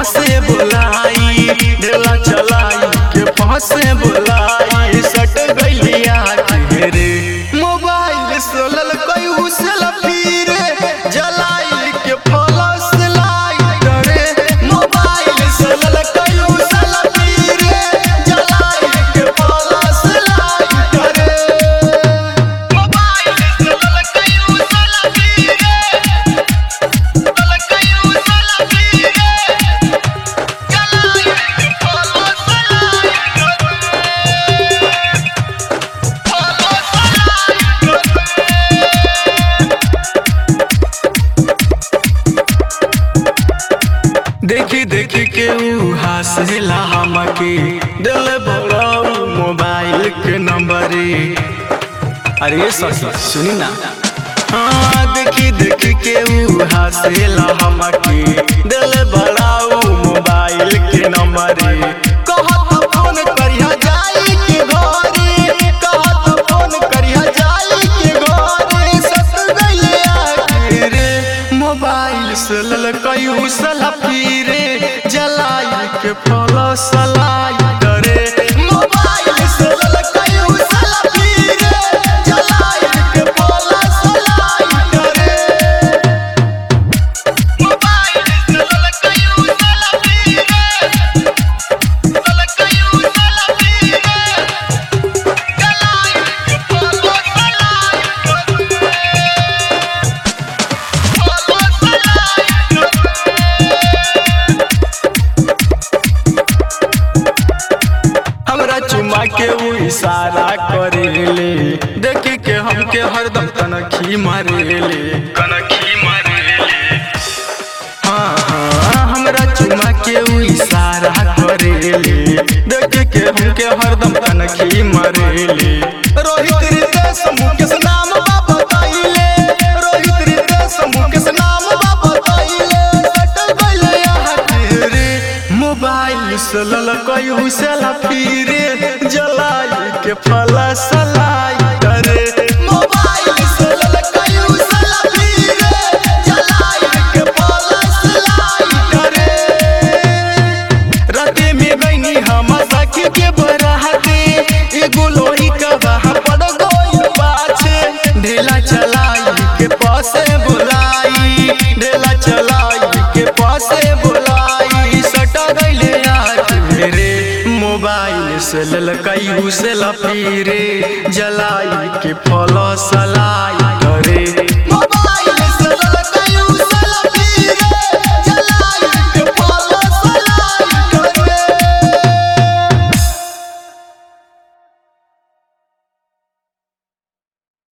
फंसे बुलाई ढेला चलाई के फंसे बुलाई सट गइलिया के रे मोबाइल सोलल कयू सेल्फी रे जलाई के फ्लैश लाइट रे मोबाइल सोलल कयू सेल्फी रे जलाई के फ्लैश लाइट रे मोबाइल सोलल कयू सेल्फी रे सोलल कयू सेल्फी रे जलाई के फ्लैश लाइट देखी देखी के ऊ हंसेला हमके दिल भराऊ मोबाइल के नंबर अरे ये सुनी ना हाँ देखी देखी के ऊ हंसेला हमके दिल भराऊ मोबाइल के नंबर कहत फोन करिया जाई के घरे कहत फोन करिया जाई के घरे सस गइलिया के रे मोबाइल से लल कयू सेल्फी रे जलाई के फ्लैश लाइट रे मोबाइल से लल कयू सेल्फी रे जलाई के फ्लैश लाइट रे मोबाइल से लल कयू सेल्फी रे लल कयू सेल्फी रे जलाई के फ्लैश लाइट रे हमरा चुमा के ऊ इशारा करेले देख के हमके हरदम कनखी मारेले हाँ हाँ हमरा चुमा के ऊ इशारा करेले देख के हमके हरदम कनखी मारेले रोहित रितेश मुकेश नाम बा बताइले रोहित रितेश मुकेश नाम बा बताइले सटल गइले यहाँ के रे मोबाइल से लल कयू सेल्फी रे जलाई के फ्लैश लाइट रे मोबाइल से लल कयू सेल्फी रे जलाई के फ्लैश लाइट रे राते में गइनी हम सखी के बराते एगो लोही का वहाँ पड़ गइल पाछे ढेला चलाई के पासे बुलाई ढेला चलाई के पासे बुलाई सटा गइले रे मोबाइल से लल कयू सेल्फी रे जलाई के फ्लैश लाइट